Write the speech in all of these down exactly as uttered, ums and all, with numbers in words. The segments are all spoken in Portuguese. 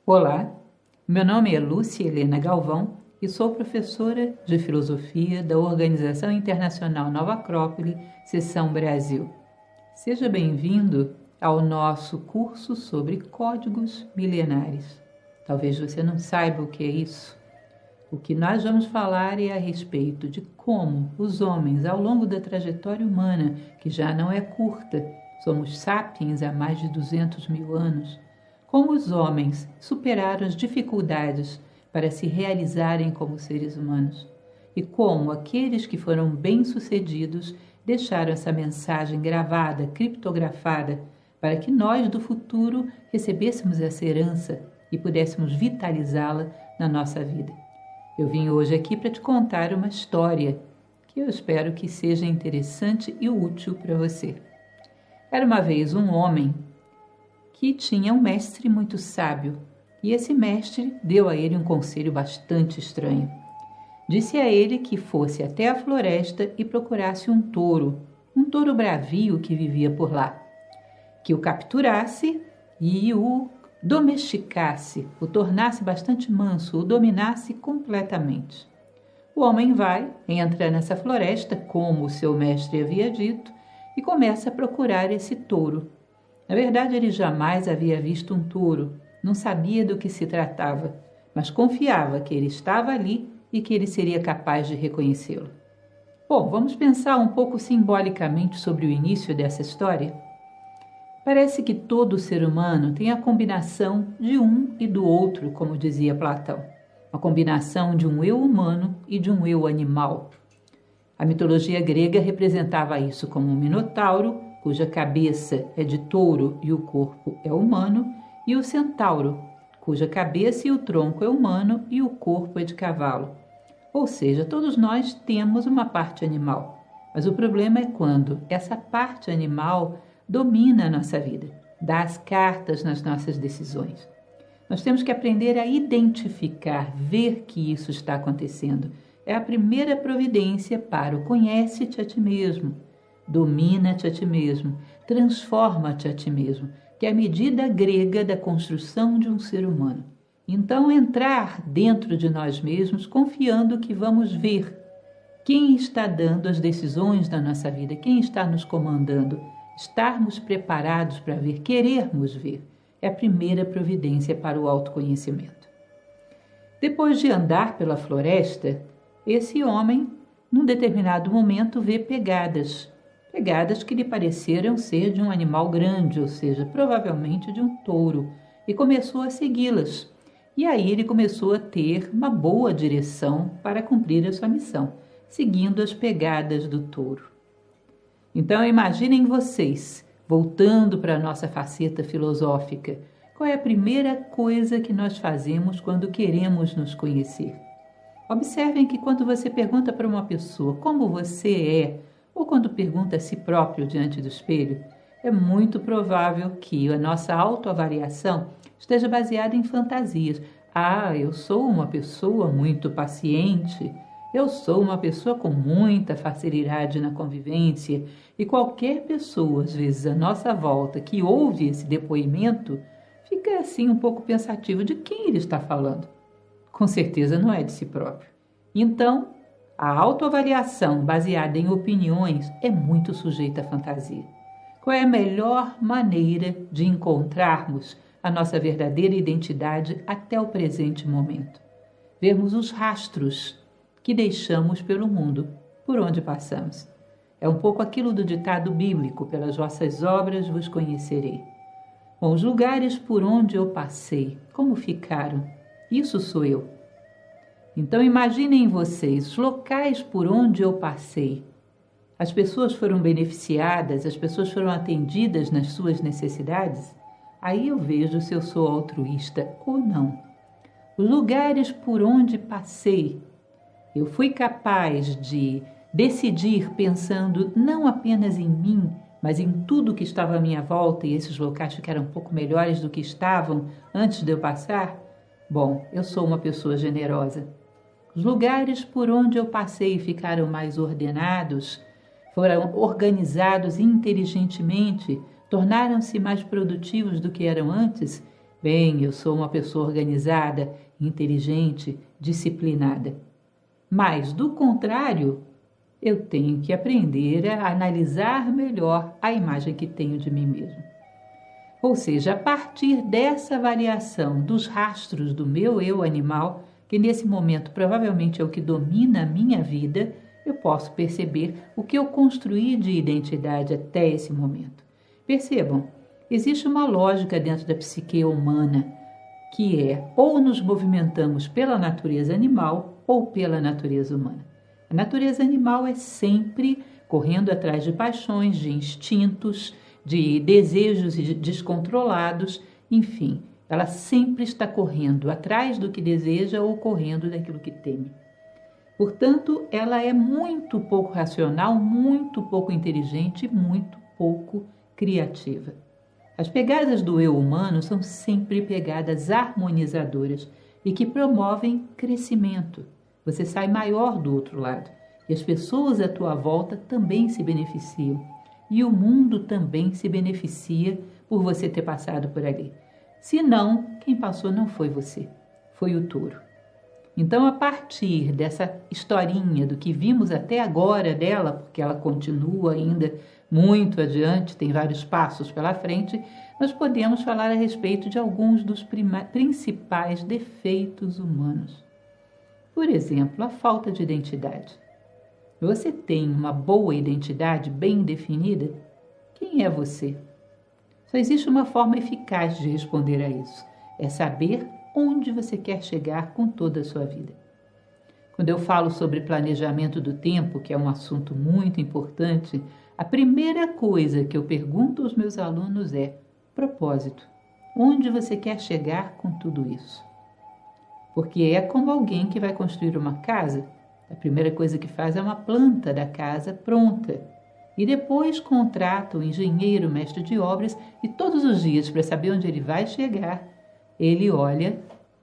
Olá, meu nome é Lúcia Helena Galvão e sou professora de Filosofia da Organização Internacional Nova Acrópole, Seção Brasil. Seja bem-vindo ao nosso curso sobre códigos milenares. Talvez você não saiba o que é isso. O que nós vamos falar é a respeito de como os homens, ao longo da trajetória humana, que já não é curta, somos sapiens há mais de duzentos mil anos, como os homens superaram as dificuldades para se realizarem como seres humanos e como aqueles que foram bem-sucedidos deixaram essa mensagem gravada, criptografada, para que nós do futuro recebêssemos essa herança e pudéssemos vitalizá-la na nossa vida. Eu vim hoje aqui para te contar uma história que eu espero que seja interessante e útil para você. Era uma vez um homem que tinha um mestre muito sábio, e esse mestre deu a ele um conselho bastante estranho. Disse a ele que fosse até a floresta e procurasse um touro, um touro bravio que vivia por lá, que o capturasse e o domesticasse, o tornasse bastante manso, o dominasse completamente. O homem vai, entra nessa floresta, como o seu mestre havia dito, e começa a procurar esse touro. Na verdade, ele jamais havia visto um touro, não sabia do que se tratava, mas confiava que ele estava ali e que ele seria capaz de reconhecê-lo. Bom, vamos pensar um pouco simbolicamente sobre o início dessa história? Parece que todo ser humano tem a combinação de um e do outro, como dizia Platão. Uma combinação de um eu humano e de um eu animal. A mitologia grega representava isso como um minotauro, cuja cabeça é de touro e o corpo é humano, e o centauro, cuja cabeça e o tronco é humano e o corpo é de cavalo. Ou seja, todos nós temos uma parte animal, mas o problema é quando essa parte animal domina a nossa vida, dá as cartas nas nossas decisões. Nós temos que aprender a identificar, ver que isso está acontecendo. É a primeira providência para o conhece-te a ti mesmo, domina-te a ti mesmo, transforma-te a ti mesmo, que é a medida grega da construção de um ser humano. Então, entrar dentro de nós mesmos confiando que vamos ver quem está dando as decisões da nossa vida, quem está nos comandando. Estarmos preparados para ver, querermos ver, é a primeira providência para o autoconhecimento. Depois de andar pela floresta, esse homem, num determinado momento, vê pegadas, pegadas que lhe pareceram ser de um animal grande, ou seja, provavelmente de um touro, e começou a segui-las. E aí ele começou a ter uma boa direção para cumprir a sua missão, seguindo as pegadas do touro. Então, imaginem vocês, voltando para a nossa faceta filosófica, qual é a primeira coisa que nós fazemos quando queremos nos conhecer? Observem que quando você pergunta para uma pessoa como você é, ou quando pergunta a si próprio diante do espelho, é muito provável que a nossa autoavaliação esteja baseada em fantasias. Ah, eu sou uma pessoa muito paciente, eu sou uma pessoa com muita facilidade na convivência, e qualquer pessoa, às vezes à nossa volta, que ouve esse depoimento, fica assim um pouco pensativo de quem ele está falando. Com certeza não é de si próprio. Então, a autoavaliação baseada em opiniões é muito sujeita à fantasia. Qual é a melhor maneira de encontrarmos a nossa verdadeira identidade até o presente momento? Vermos os rastros que deixamos pelo mundo, por onde passamos. É um pouco aquilo do ditado bíblico, pelas vossas obras vos conhecerei. Bom, os lugares por onde eu passei, como ficaram? Isso sou eu. Então imaginem vocês, os locais por onde eu passei. As pessoas foram beneficiadas, as pessoas foram atendidas nas suas necessidades? Aí eu vejo se eu sou altruísta ou não. Os lugares por onde passei, eu fui capaz de decidir pensando não apenas em mim, mas em tudo que estava à minha volta, e esses locais ficaram um pouco melhores do que estavam antes de eu passar? Bom, eu sou uma pessoa generosa. Os lugares por onde eu passei ficaram mais ordenados, foram organizados inteligentemente, tornaram-se mais produtivos do que eram antes? Bem, eu sou uma pessoa organizada, inteligente, disciplinada. Mas, do contrário, eu tenho que aprender a analisar melhor a imagem que tenho de mim mesmo. Ou seja, a partir dessa avaliação dos rastros do meu eu animal, que nesse momento provavelmente é o que domina a minha vida, eu posso perceber o que eu construí de identidade até esse momento. Percebam, existe uma lógica dentro da psique humana, que é ou nos movimentamos pela natureza animal ou pela natureza humana. A natureza animal é sempre correndo atrás de paixões, de instintos, de desejos descontrolados, enfim, ela sempre está correndo atrás do que deseja ou correndo daquilo que teme. Portanto, ela é muito pouco racional, muito pouco inteligente, muito pouco criativa. As pegadas do eu humano são sempre pegadas harmonizadoras e que promovem crescimento. Você sai maior do outro lado e as pessoas à tua volta também se beneficiam. E o mundo também se beneficia por você ter passado por ali. Se não, quem passou não foi você, foi o touro. Então, a partir dessa historinha do que vimos até agora dela, porque ela continua ainda muito adiante, tem vários passos pela frente, nós podemos falar a respeito de alguns dos principais defeitos humanos. Por exemplo, a falta de identidade. Você tem uma boa identidade bem definida? Quem é você? Só existe uma forma eficaz de responder a isso. É saber onde você quer chegar com toda a sua vida. Quando eu falo sobre planejamento do tempo, que é um assunto muito importante, a primeira coisa que eu pergunto aos meus alunos é propósito. Onde você quer chegar com tudo isso? Porque é como alguém que vai construir uma casa. A primeira coisa que faz é uma planta da casa pronta. E depois contrata o engenheiro, mestre de obras, e todos os dias, para saber onde ele vai chegar, ele olha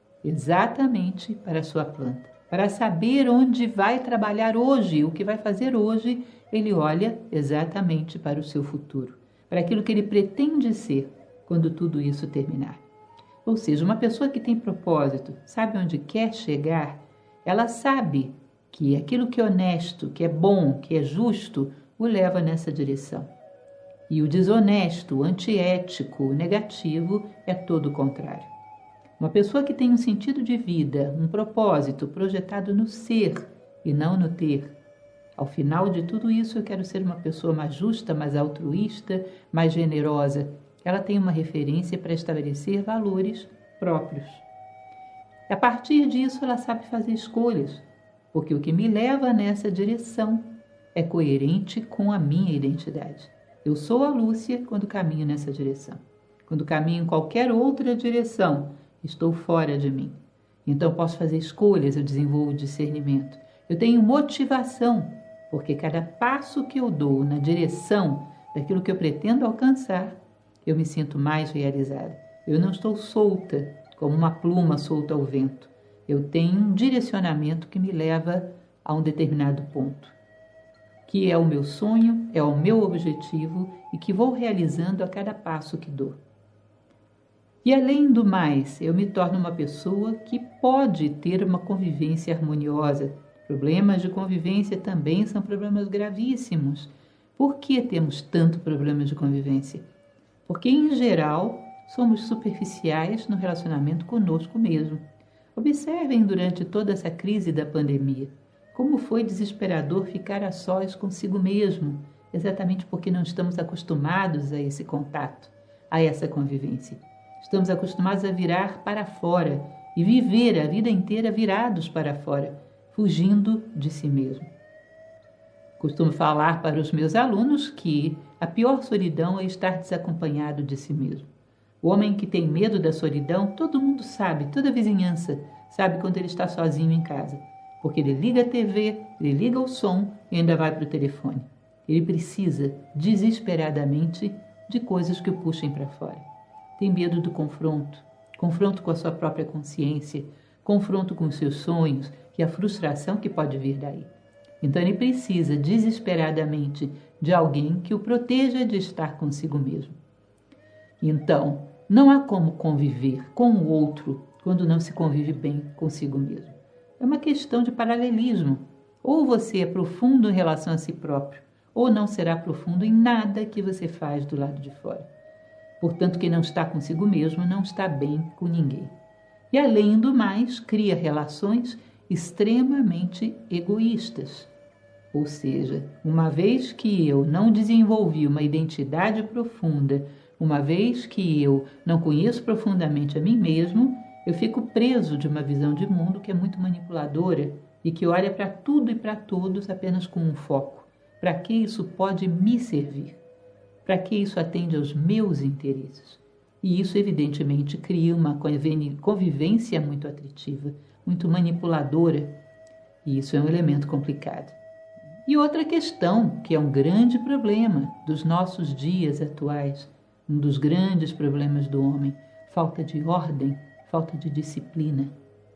exatamente para a sua planta. Para saber onde vai trabalhar hoje, o que vai fazer hoje, ele olha exatamente para o seu futuro, para aquilo que ele pretende ser quando tudo isso terminar. Ou seja, uma pessoa que tem propósito, sabe onde quer chegar, ela sabe que aquilo que é honesto, que é bom, que é justo, o leva nessa direção. E o desonesto, o antiético, o negativo é todo o contrário. Uma pessoa que tem um sentido de vida, um propósito projetado no ser e não no ter. Ao final de tudo isso, eu quero ser uma pessoa mais justa, mais altruísta, mais generosa. Ela tem uma referência para estabelecer valores próprios. A partir disso, ela sabe fazer escolhas, porque o que me leva nessa direção é coerente com a minha identidade. Eu sou a Lúcia quando caminho nessa direção. Quando caminho em qualquer outra direção, estou fora de mim. Então posso fazer escolhas, eu desenvolvo discernimento. Eu tenho motivação, porque cada passo que eu dou na direção daquilo que eu pretendo alcançar, eu me sinto mais realizada. Eu não estou solta, como uma pluma solta ao vento. Eu tenho um direcionamento que me leva a um determinado ponto, que é o meu sonho, é o meu objetivo e que vou realizando a cada passo que dou. E além do mais, eu me torno uma pessoa que pode ter uma convivência harmoniosa. Problemas de convivência também são problemas gravíssimos. Por que temos tanto problemas de convivência? Porque, em geral, somos superficiais no relacionamento conosco mesmo. Observem durante toda essa crise da pandemia como foi desesperador ficar a sós consigo mesmo, exatamente porque não estamos acostumados a esse contato, a essa convivência. Estamos acostumados a virar para fora e viver a vida inteira virados para fora, fugindo de si mesmo. Costumo falar para os meus alunos que a pior solidão é estar desacompanhado de si mesmo. O homem que tem medo da solidão, todo mundo sabe, toda a vizinhança sabe quando ele está sozinho em casa, porque ele liga a T V, ele liga o som e ainda vai para o telefone. Ele precisa, desesperadamente, de coisas que o puxem para fora. Tem medo do confronto, confronto com a sua própria consciência, confronto com os seus sonhos e a frustração que pode vir daí. Então ele precisa, desesperadamente, de alguém que o proteja de estar consigo mesmo. Então, Não há como conviver com o outro quando não se convive bem consigo mesmo. É uma questão de paralelismo. Ou você é profundo em relação a si próprio, ou não será profundo em nada que você faz do lado de fora. Portanto, quem não está consigo mesmo não está bem com ninguém. E, além do mais, cria relações extremamente egoístas. Ou seja, uma vez que eu não desenvolvi uma identidade profunda, uma vez que eu não conheço profundamente a mim mesmo, eu fico preso de uma visão de mundo que é muito manipuladora e que olha para tudo e para todos apenas com um foco. Para que isso pode me servir? Para que isso atende aos meus interesses? E isso, evidentemente, cria uma convivência muito atritiva, muito manipuladora, e isso é um elemento complicado. E outra questão, que é um grande problema dos nossos dias atuais, um dos grandes problemas do homem, falta de ordem, falta de disciplina.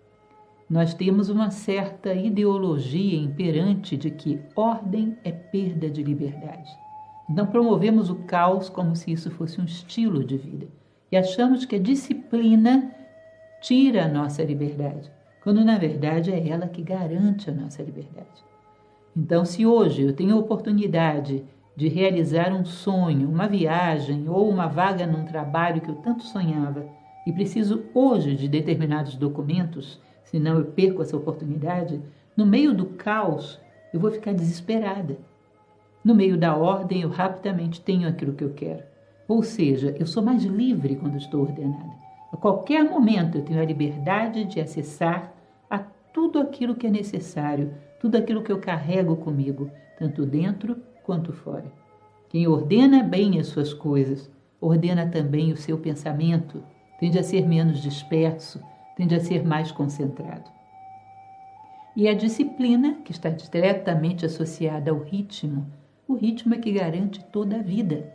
Nós temos uma certa ideologia imperante de que ordem é perda de liberdade. Então promovemos o caos como se isso fosse um estilo de vida. E achamos que a disciplina tira a nossa liberdade, quando na verdade é ela que garante a nossa liberdade. Então, se hoje eu tenho a oportunidade de realizar um sonho, uma viagem ou uma vaga num trabalho que eu tanto sonhava e preciso hoje de determinados documentos, senão eu perco essa oportunidade, no meio do caos eu vou ficar desesperada. No meio da ordem eu rapidamente tenho aquilo que eu quero. Ou seja, eu sou mais livre quando estou ordenada. A qualquer momento eu tenho a liberdade de acessar a tudo aquilo que é necessário, tudo aquilo que eu carrego comigo, tanto dentro quanto fora. Quem ordena bem as suas coisas, ordena também o seu pensamento, tende a ser menos disperso, tende a ser mais concentrado. E a disciplina, que está diretamente associada ao ritmo, o ritmo é que garante toda a vida.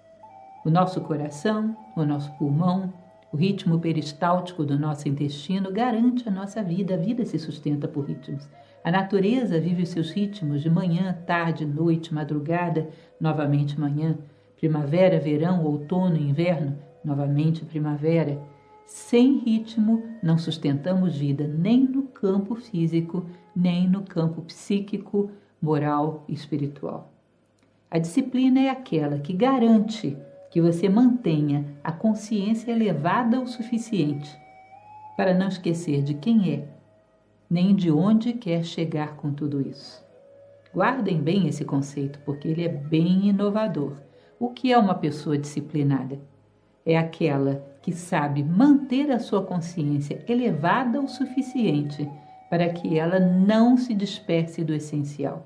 O nosso coração, o nosso pulmão, o ritmo peristáltico do nosso intestino garante a nossa vida. A vida se sustenta por ritmos. A natureza vive os seus ritmos de manhã, tarde, noite, madrugada, novamente manhã, primavera, verão, outono, inverno, novamente primavera. Sem ritmo não sustentamos vida nem no campo físico, nem no campo psíquico, moral e espiritual. A disciplina é aquela que garante que você mantenha a consciência elevada o suficiente para não esquecer de quem é, nem de onde quer chegar com tudo isso. Guardem bem esse conceito, porque ele é bem inovador. O que é uma pessoa disciplinada? É aquela que sabe manter a sua consciência elevada o suficiente para que ela não se disperse do essencial.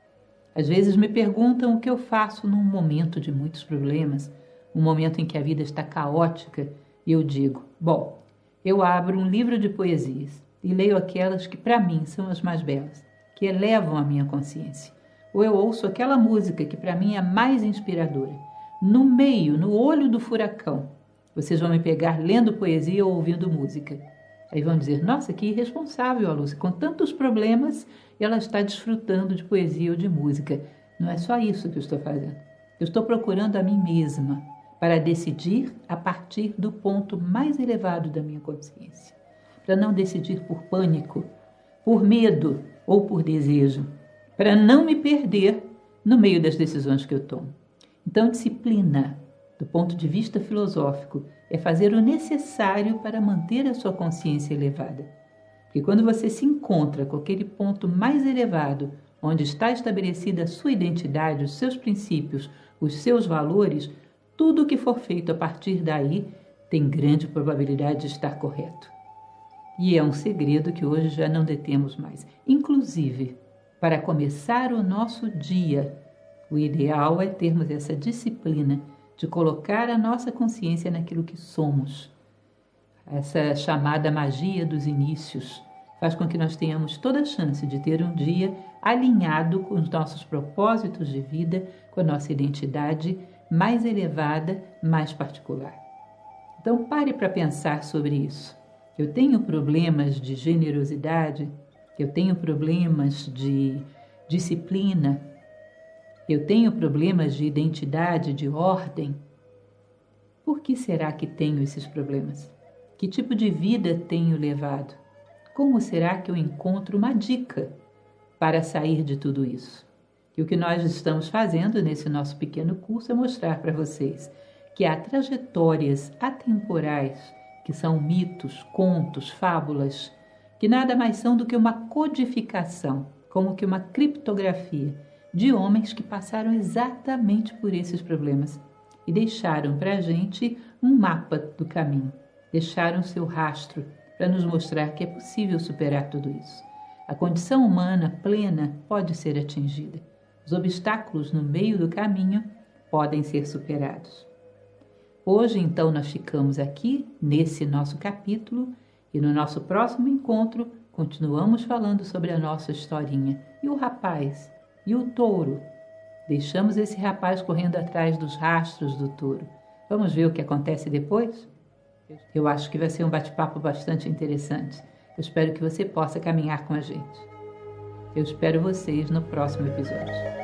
Às vezes me perguntam o que eu faço num momento de muitos problemas, um momento em que a vida está caótica, e eu digo, bom, eu abro um livro de poesias e leio aquelas que para mim são as mais belas, que elevam a minha consciência. Ou eu ouço aquela música que para mim é a mais inspiradora. No meio, no olho do furacão, vocês vão me pegar lendo poesia ou ouvindo música. Aí vão dizer, nossa, que irresponsável a Lúcia, com tantos problemas, ela está desfrutando de poesia ou de música. Não é só isso que eu estou fazendo. Eu estou procurando a mim mesma para decidir a partir do ponto mais elevado da minha consciência. Para não decidir por pânico, por medo ou por desejo. Para não me perder no meio das decisões que eu tomo. Então, disciplina, do ponto de vista filosófico, é fazer o necessário para manter a sua consciência elevada. Porque quando você se encontra com aquele ponto mais elevado, onde está estabelecida a sua identidade, os seus princípios, os seus valores, tudo o que for feito a partir daí tem grande probabilidade de estar correto. E é um segredo que hoje já não detemos mais. Inclusive, para começar o nosso dia, o ideal é termos essa disciplina de colocar a nossa consciência naquilo que somos. Essa chamada magia dos inícios faz com que nós tenhamos toda a chance de ter um dia alinhado com os nossos propósitos de vida, com a nossa identidade mais elevada, mais particular. Então pare para pensar sobre isso. Eu tenho problemas de generosidade, eu tenho problemas de disciplina, eu tenho problemas de identidade, de ordem. Por que será que tenho esses problemas? Que tipo de vida tenho levado? Como será que eu encontro uma dica para sair de tudo isso? E o que nós estamos fazendo nesse nosso pequeno curso é mostrar para vocês que há trajetórias atemporais, que são mitos, contos, fábulas, que nada mais são do que uma codificação, como que uma criptografia de homens que passaram exatamente por esses problemas e deixaram para a gente um mapa do caminho, deixaram seu rastro para nos mostrar que é possível superar tudo isso. A condição humana plena pode ser atingida. Os obstáculos no meio do caminho podem ser superados. Hoje, então, nós ficamos aqui nesse nosso capítulo e no nosso próximo encontro continuamos falando sobre a nossa historinha. E o rapaz? E o touro? Deixamos esse rapaz correndo atrás dos rastros do touro. Vamos ver o que acontece depois? Eu acho que vai ser um bate-papo bastante interessante. Eu espero que você possa caminhar com a gente. Eu espero vocês no próximo episódio.